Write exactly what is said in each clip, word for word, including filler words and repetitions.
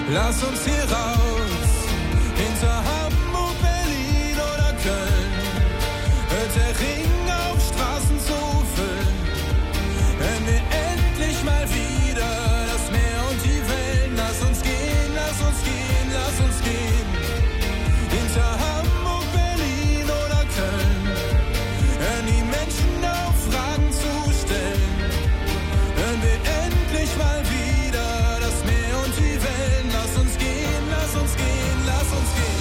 Lass uns hier raus, hinter Hamburg, Berlin oder Köln. Hört der Ring auf, Straßen zu füllen. Wenn wir endlich mal wieder das Meer und die Wellen. Lass uns gehen, lass uns gehen, lass uns gehen. Hinter Hamburg, Berlin oder Köln. Hören die Menschen auf, Fragen zu stellen. Hören wir endlich mal wieder das Meer und die Wellen. Lass uns gehen, lass uns gehen, lass uns gehen.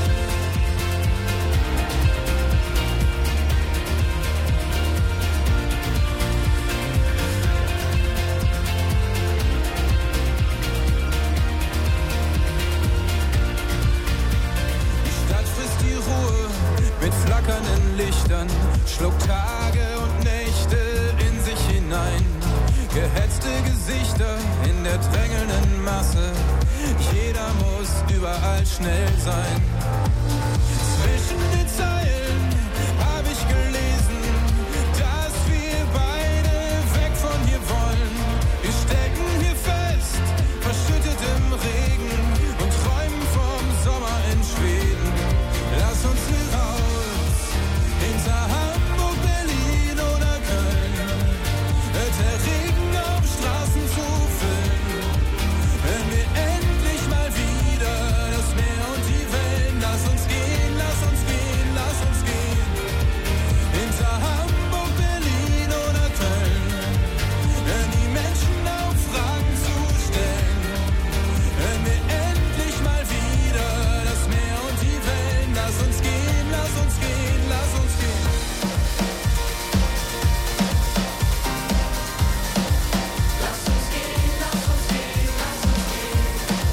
Die Stadt frisst die Ruhe mit flackernden Lichtern, schluckt Tage und Nächte in sich hinein. Gehetzte Gesichter in der drängelnden Masse. Jeder muss überall schnell sein. Zwischen den Zeilen hab ich gelesen, dass wir beide weg von hier wollen. Wir stecken hier fest, verschüttet im Regen und träumen vom Sommer in Schweden. Lass uns hier raus, hinter Hamburg, Berlin oder Köln. Hört der Regen auf, Straßen zu füllen. Wenn wir endlich mal wieder das Meer und die Wellen. Lass uns gehen, lass uns gehen, lass uns gehen. Hinter Hamburg, Berlin oder Köln. Hören die Menschen auf, Fragen zu stellen. Wenn wir endlich mal wieder das Meer und die Wellen. Lass uns gehen, lass uns gehen, lass uns gehen. Lass uns gehen, lass uns gehen, lass uns gehen.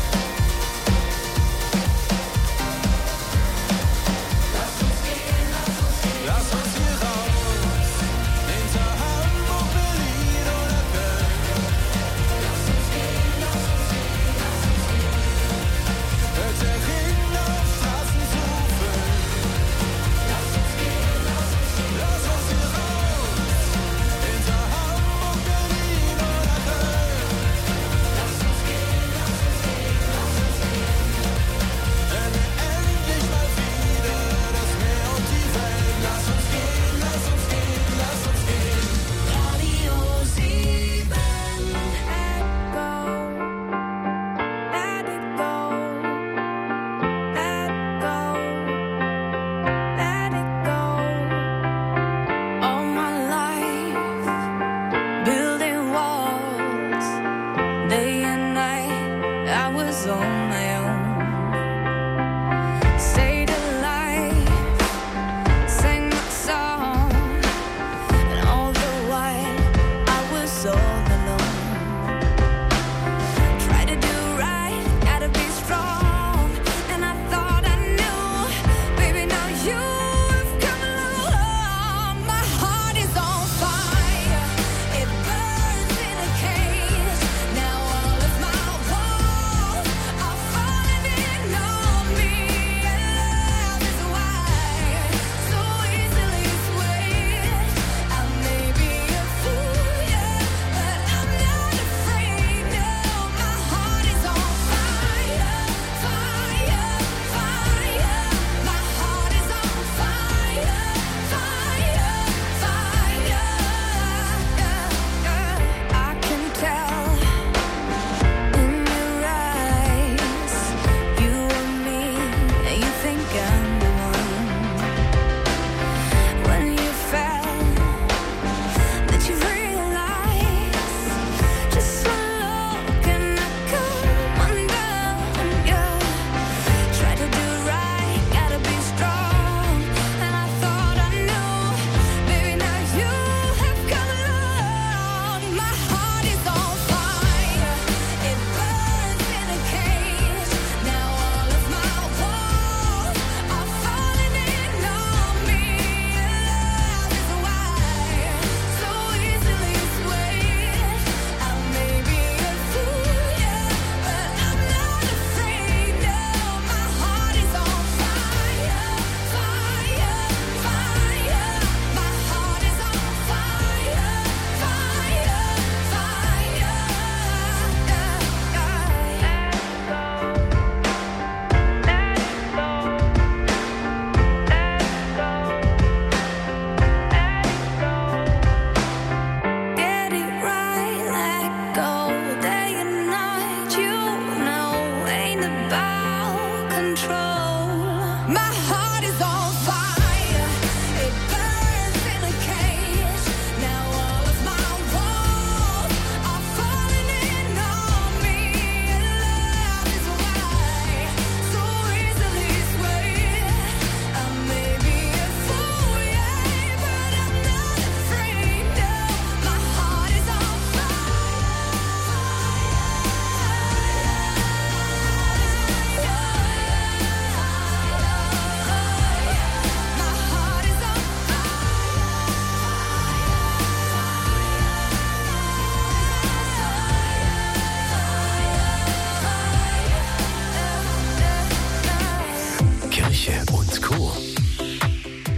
Lass uns gehen, lass uns gehen. Lass uns hier raus, hinter Hamburg, Berlin oder Köln. Lass uns gehen, lass uns gehen, lass uns gehen. Hört der Regen auf, Straßen zu füllen. Lass uns gehen, lass uns gehen. Lass uns hier raus, hinter Hamburg, Berlin oder Köln. Lass uns gehen, lass uns gehen, lass uns gehen. Wenn wir endlich mal wieder das Meer und die Wellen. Lass uns gehen, lass uns gehen, lass uns gehen. Radio sieben Echo. Let it go. Let go. Let it go. All my life, building walls, day and night, I was on my own. Stayed alive, sang my song, and all the while I was all alone. Try to do right, gotta be strong, and I thought I knew, baby, now you've come along. My heart is on fire, it burns in a cage. Now all of my walls are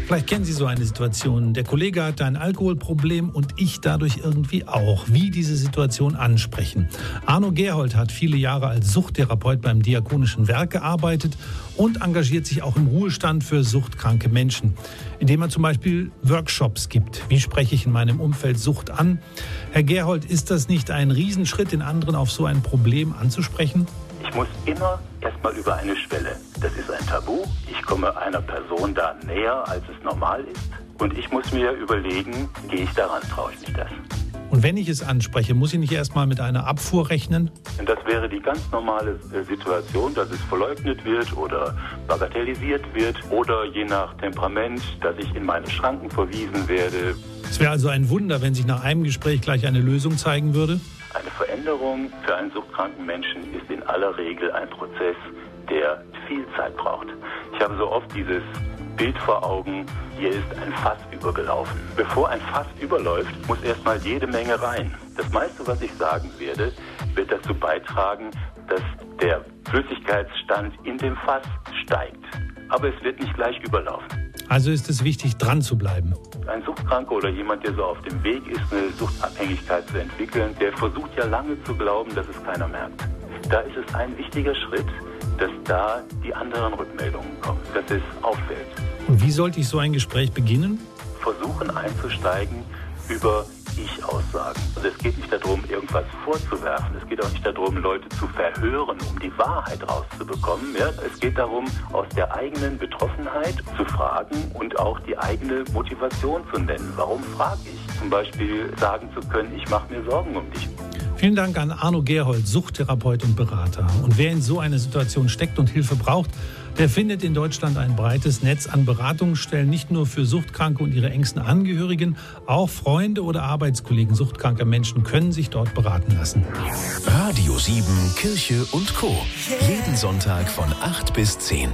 Vielleicht kennen Sie so eine Situation. Der Kollege hatte ein Alkoholproblem und ich dadurch irgendwie auch. Wie diese Situation ansprechen. Arno Gerhold hat viele Jahre als Suchttherapeut beim Diakonischen Werk gearbeitet und engagiert sich auch im Ruhestand für suchtkranke Menschen, indem er zum Beispiel Workshops gibt. Wie spreche ich in meinem Umfeld Sucht an? Herr Gerhold, ist das nicht ein Riesenschritt, den anderen auf so ein Problem anzusprechen? Ich muss immer erstmal über eine Schwelle. Das ist ein Tabu. Ich komme einer Person da näher, als es normal ist. Und ich muss mir überlegen, gehe ich daran, traue ich mich das? Und wenn ich es anspreche, muss ich nicht erstmal mit einer Abfuhr rechnen? Und das wäre die ganz normale Situation, dass es verleugnet wird oder bagatellisiert wird oder je nach Temperament, dass ich in meine Schranken verwiesen werde. Es wäre also ein Wunder, wenn sich nach einem Gespräch gleich eine Lösung zeigen würde? Eine Veränderung für einen suchtkranken Menschen ist in aller Regel ein Prozess, der viel Zeit braucht. Ich habe so oft dieses Bild vor Augen, hier ist ein Fass übergelaufen. Bevor ein Fass überläuft, muss erstmal jede Menge rein. Das meiste, was ich sagen werde, wird dazu beitragen, dass der Flüssigkeitsstand in dem Fass steigt. Aber es wird nicht gleich überlaufen. Also ist es wichtig, dran zu bleiben. Ein Suchtkranker oder jemand, der so auf dem Weg ist, eine Suchtabhängigkeit zu entwickeln, der versucht ja lange zu glauben, dass es keiner merkt. Da ist es ein wichtiger Schritt, dass da die anderen Rückmeldungen kommen, dass es auffällt. Und wie sollte ich so ein Gespräch beginnen? Versuchen einzusteigen über Ich-Aussagen. Also es geht nicht darum, irgendwas vorzuwerfen. Es geht auch nicht darum, Leute zu verhören, um die Wahrheit rauszubekommen. Ja? Es geht darum, aus der eigenen Betroffenheit zu fragen und auch die eigene Motivation zu nennen. Warum frage ich? Zum Beispiel sagen zu können, ich mache mir Sorgen um dich. Vielen Dank an Arno Gerhold, Suchttherapeut und Berater. Und wer in so einer Situation steckt und Hilfe braucht, der findet in Deutschland ein breites Netz an Beratungsstellen, nicht nur für Suchtkranke und ihre engsten Angehörigen, auch Freunde oder Arbeitskollegen suchtkranker Menschen können sich dort beraten lassen. Radio sieben, Kirche und Co. Jeden Sonntag von acht bis zehn.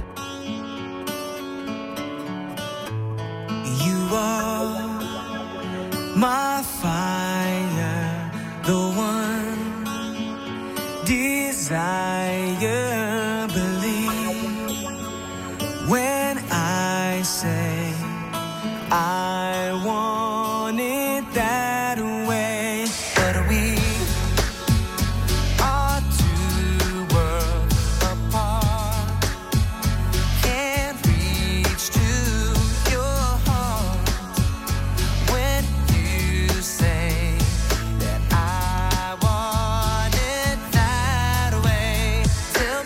You are my fire, the one desire, believe when I say I want it that way, but we are two worlds apart, can't reach to your heart when you say that I want it that way. Tell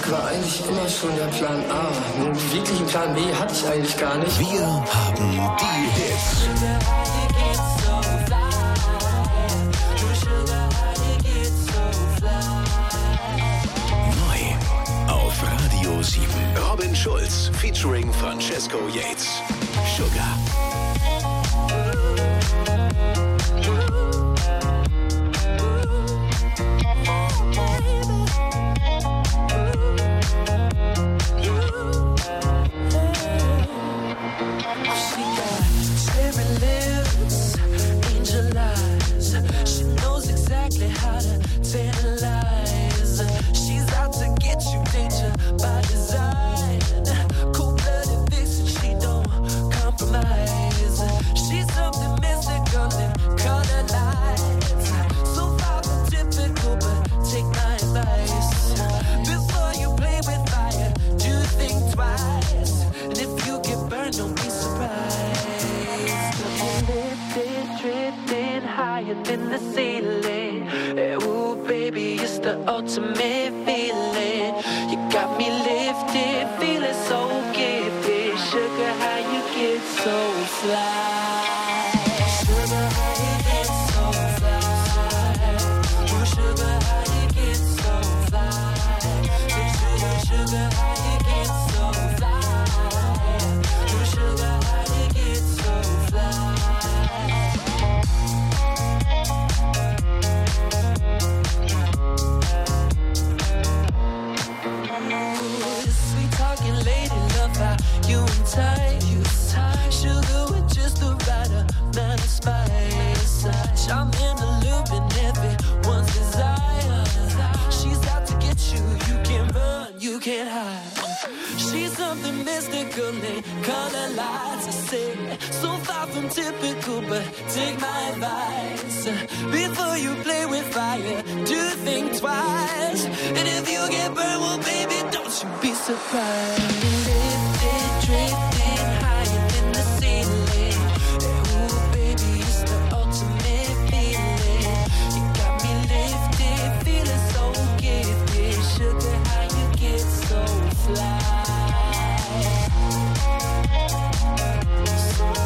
war eigentlich immer schon der Plan A. Einen wirklichen Plan B hatte ich eigentlich gar nicht. Wir haben die Hits. Neu auf Radio sieben. Robin Schulz featuring Francesco Yates. Sugar. In the ceiling, ooh baby, it's the ultimate feeling. You got me lifted, feeling so gifted. Sugar, how you get so fly? Sugar, how you get so fly? Ooh, sugar, how you get so fly? Sugar, sugar, how you get so fly? Ooh, sugar, how you get so fly? You and tight, you tight. Sugar with just the right amount of spice. Charm in the loop and everyone's desire. She's out to get you, you can't run, you can't hide. She's something mystical in color lights. I say, so far from typical, but take my advice. Before you play with fire, do think twice. And if you get burned, well baby, don't you be surprised. Drifting higher than the ceiling. Ooh, baby, it's the ultimate feeling. You got me lifted, feeling so gifted. Sugar, how you get so fly? So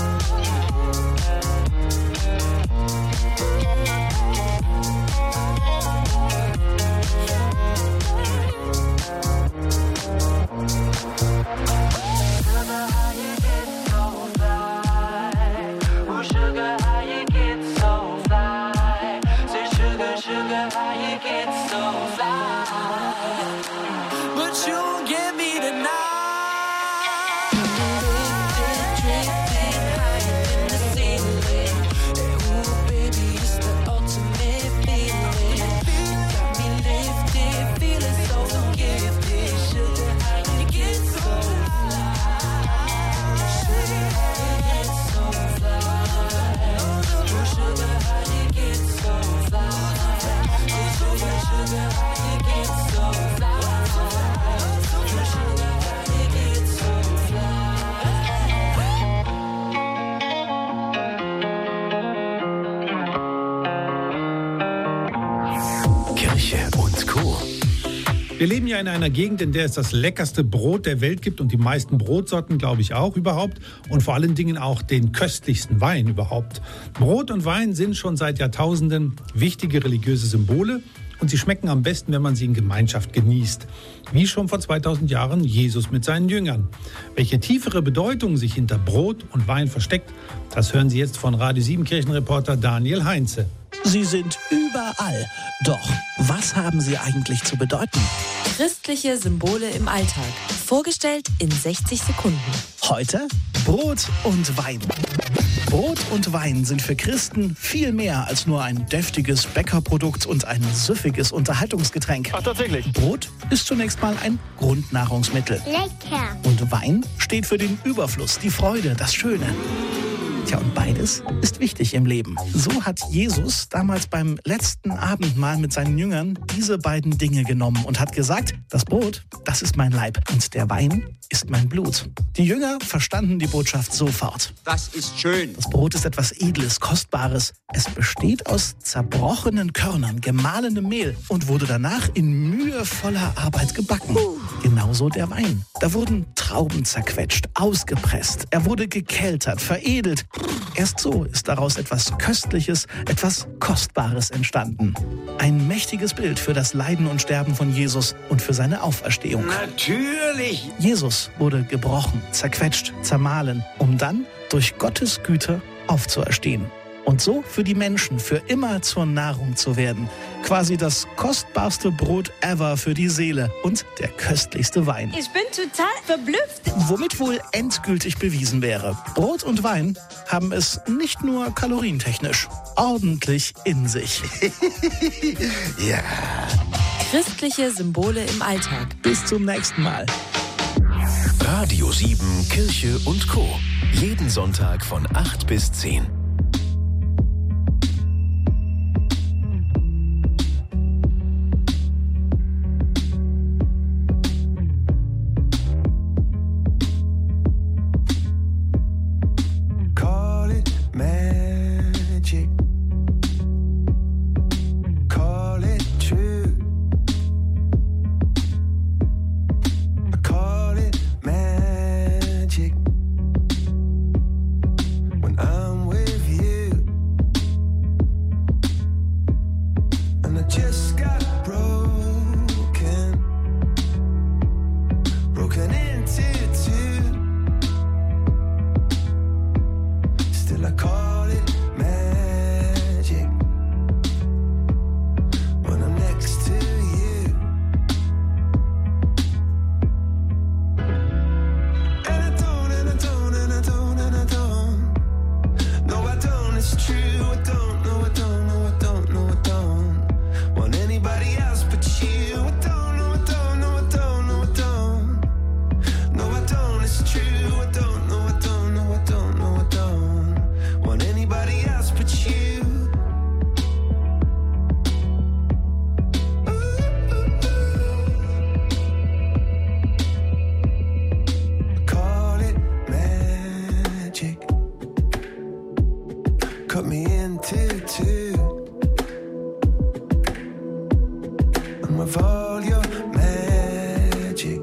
Wir leben ja in einer Gegend, in der es das leckerste Brot der Welt gibt und die meisten Brotsorten, glaube ich, auch überhaupt. Und vor allen Dingen auch den köstlichsten Wein überhaupt. Brot und Wein sind schon seit Jahrtausenden wichtige religiöse Symbole. Und sie schmecken am besten, wenn man sie in Gemeinschaft genießt. Wie schon vor zweitausend Jahren Jesus mit seinen Jüngern. Welche tiefere Bedeutung sich hinter Brot und Wein versteckt, das hören Sie jetzt von Radio sieben Kirchenreporter Daniel Heinze. Sie sind überall. Doch was haben sie eigentlich zu bedeuten? Christliche Symbole im Alltag. Vorgestellt in sechzig Sekunden. Heute Brot und Wein. Brot und Wein sind für Christen viel mehr als nur ein deftiges Bäckerprodukt und ein süffiges Unterhaltungsgetränk. Ach, tatsächlich? Brot ist zunächst mal ein Grundnahrungsmittel. Lecker. Und Wein steht für den Überfluss, die Freude, das Schöne. Tja, und beides ist wichtig im Leben. So hat Jesus damals beim letzten Abendmahl mit seinen Jüngern diese beiden Dinge genommen und hat gesagt, das Brot, das ist mein Leib und der Wein ist mein Blut. Die Jünger verstanden die Botschaft sofort. Das ist schön. Das Brot ist etwas Edles, Kostbares. Es besteht aus zerbrochenen Körnern, gemahlenem Mehl und wurde danach in mühevoller Arbeit gebacken. Genauso der Wein. Da wurden Trauben zerquetscht, ausgepresst. Er wurde gekeltert, veredelt. Erst so ist daraus etwas Köstliches, etwas Kostbares entstanden. Ein mächtiges Bild für das Leiden und Sterben von Jesus und für seine Auferstehung. Natürlich. Jesus wurde gebrochen, zerquetscht, zermahlen, um dann durch Gottes Güte aufzuerstehen. Und so für die Menschen für immer zur Nahrung zu werden. Quasi das kostbarste Brot ever für die Seele und der köstlichste Wein. Ich bin total verblüfft. Womit wohl endgültig bewiesen wäre, Brot und Wein haben es nicht nur kalorientechnisch, ordentlich in sich. Ja. Christliche Symbole im Alltag. Bis zum nächsten Mal. Radio sieben, Kirche und Co. Jeden Sonntag von acht bis zehn. Call it magic. Call it true. I call it magic. When I'm with you. And I just got broken. Broken into two. Still I call it magic when I'm next to you. And I don't, and I don't, and I don't, and I don't. No, I don't, it's true. I don't, no, I don't, no, I don't, no, I don't want anybody else but you. I don't, no, I don't, no, I don't, no, I don't. No, I don't, it's true. I don't, no, I don't, no, I don't, no, I don't want anybody else but you. Call it magic. Cut me into two. And with all your magic,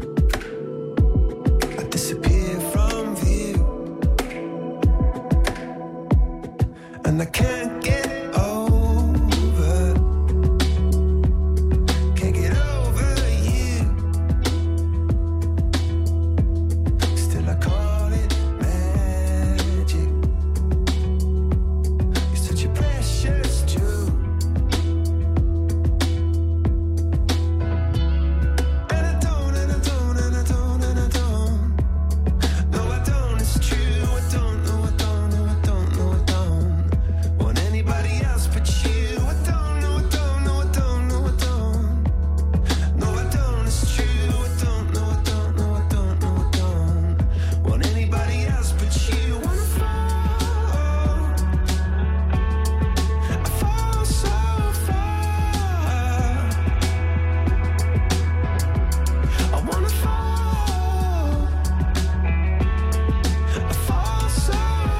I disappear from view. And I can't get over, can't get over you. Still I call it magic. You're such a precious jewel. And I don't, and I don't, and I don't, and I don't. No, I don't, it's true. I don't, no, I don't, no, I don't, no, I don't want anybody else but you. I don't, no, I don't, no, I don't, no, I don't. No, I don't, it's true. I don't, no, I don't, no, I don't, no, I don't want anybody else but you. Wanna fall, I fall so far. I wanna fall, I fall so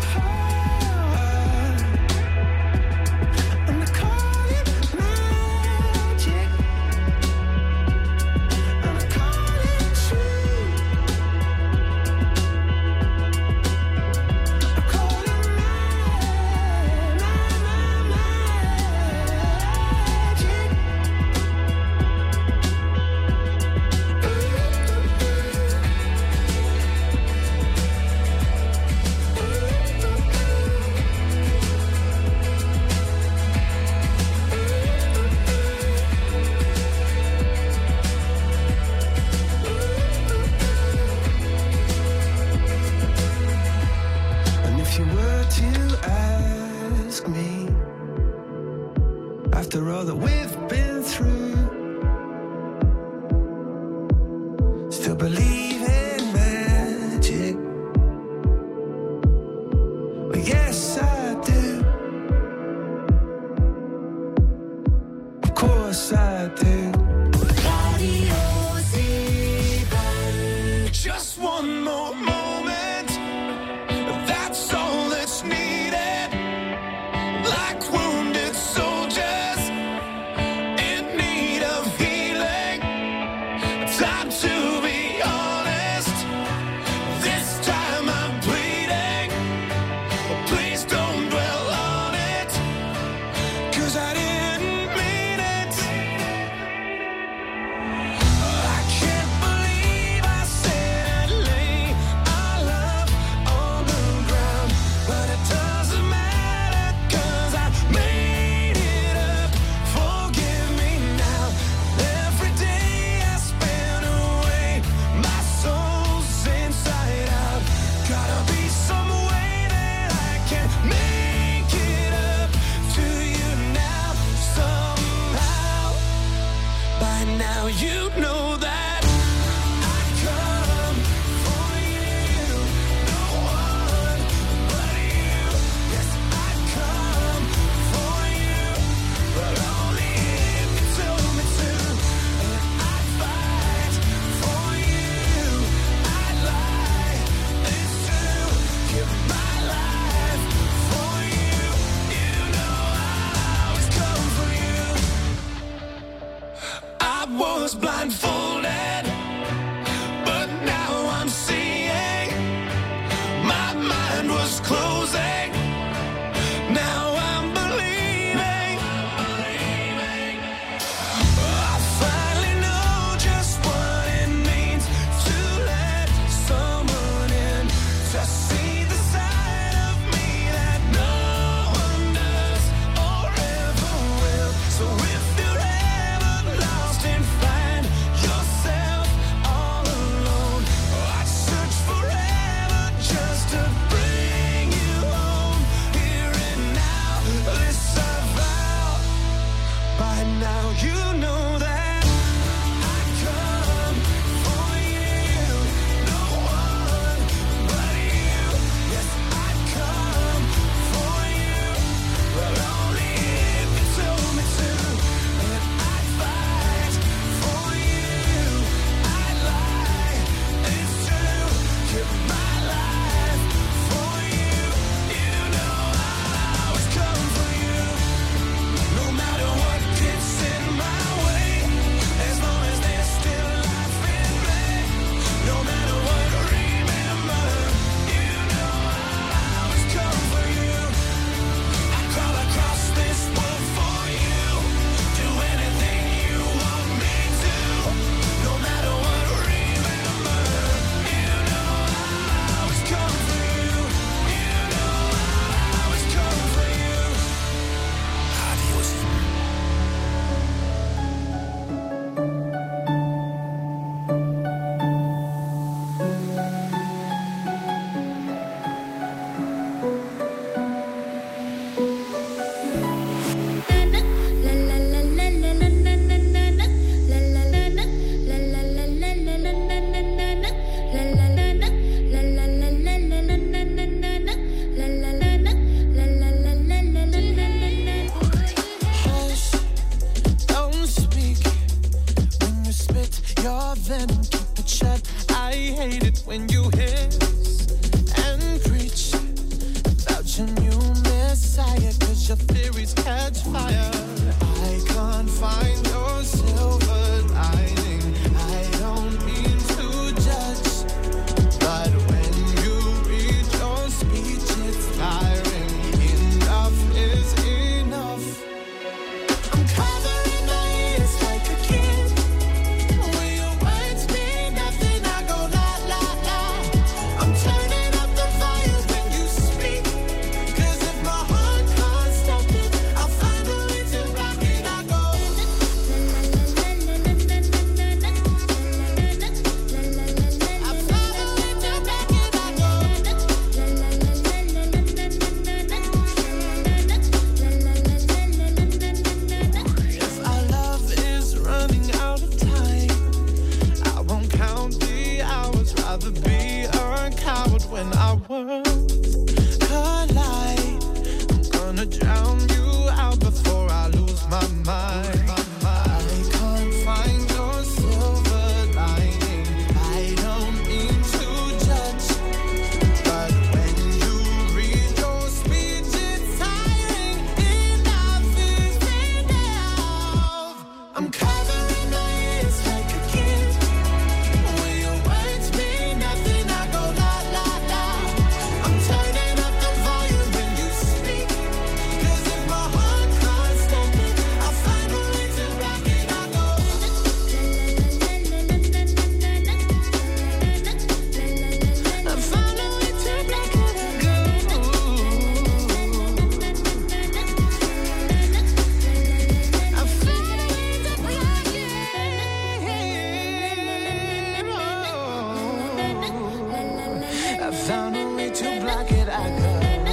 hard. And I call it magic, and I call it true. I call it ma- ma- ma- magic. And if you were to ask me, after all that we've been through, still believe in magic, or your venom, keep it shut. I hate it when you hiss and preach about your new messiah, cause your theories catch fire. I can't find your silver lining. I don't mean to judge, but when you read your speech, it's tiring. Enough is enough. I'm covering my ears like a kid. When your words mean nothing, I go la la la. I'm turning up the volume when you speak, cause if my heart can't stop it, I'll find a way to block it. I go I'll find a way to block it. I go If our love is running out of time, I won't count the hours. Rather be a coward when our worlds collide. I'm gonna drown you out before I lose my mind. I can't find your silver lining. I don't mean to judge, but when you read your speech, it's tiring. Enough is enough. I'm covering my ears like a kid. When your words mean nothing, I go la la la. I'm turning up the volume when you speak, cause if my heart can't stop it, I'll find a way to rock it. I go I found a way to block it. I go I found a way to block it. I found a way to block it. I go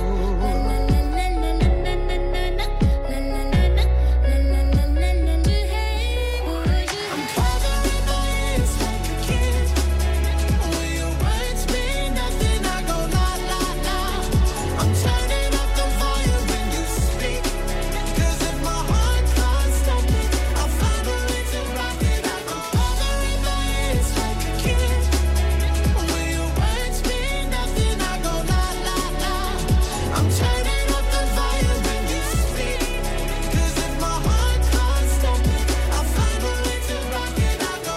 I'm covering my ears like a kid. When your words mean nothing, I go la la la. I'm turning up the volume when you speak, cause if my heart can't stop it, I'll find a way to rock it. I'm covering my ears like a kid. When your words mean nothing, I go la la la. I'm turning up the volume when you speak, cause if my heart can't stop it, I'll find a way to rock it. I go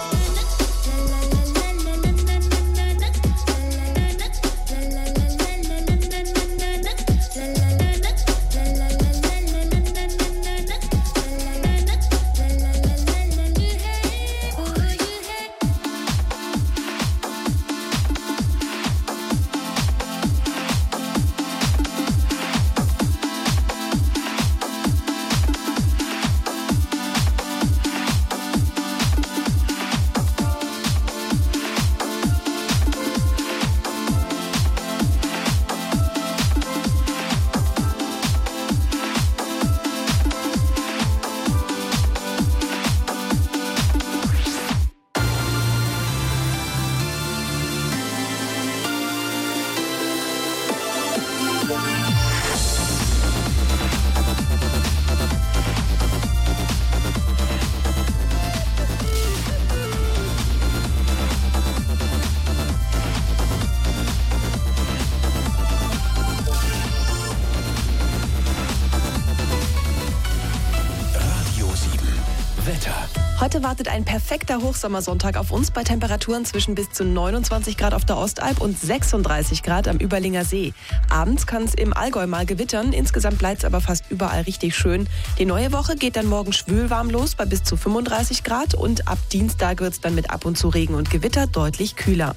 Heute wartet ein perfekter Hochsommersonntag auf uns bei Temperaturen zwischen bis zu neunundzwanzig Grad auf der Ostalb und sechsunddreißig Grad am Überlinger See. Abends kann es im Allgäu mal gewittern, insgesamt bleibt es aber fast überall richtig schön. Die neue Woche geht dann morgen schwülwarm los bei bis zu fünfunddreißig Grad und ab Dienstag wird es dann mit ab und zu Regen und Gewitter deutlich kühler.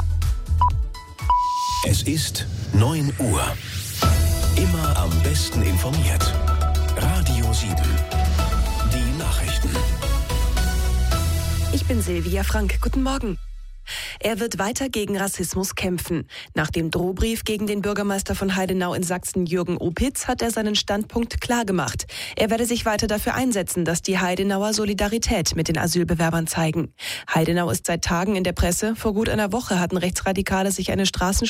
Es ist neun Uhr. Immer am besten informiert. Radio sieben. Die Nachrichten. Ich bin Silvia Frank. Guten Morgen. Er wird weiter gegen Rassismus kämpfen. Nach dem Drohbrief gegen den Bürgermeister von Heidenau in Sachsen, Jürgen Opitz, hat er seinen Standpunkt klargemacht. Er werde sich weiter dafür einsetzen, dass die Heidenauer Solidarität mit den Asylbewerbern zeigen. Heidenau ist seit Tagen in der Presse. Vor gut einer Woche hatten Rechtsradikale sich eine Straßen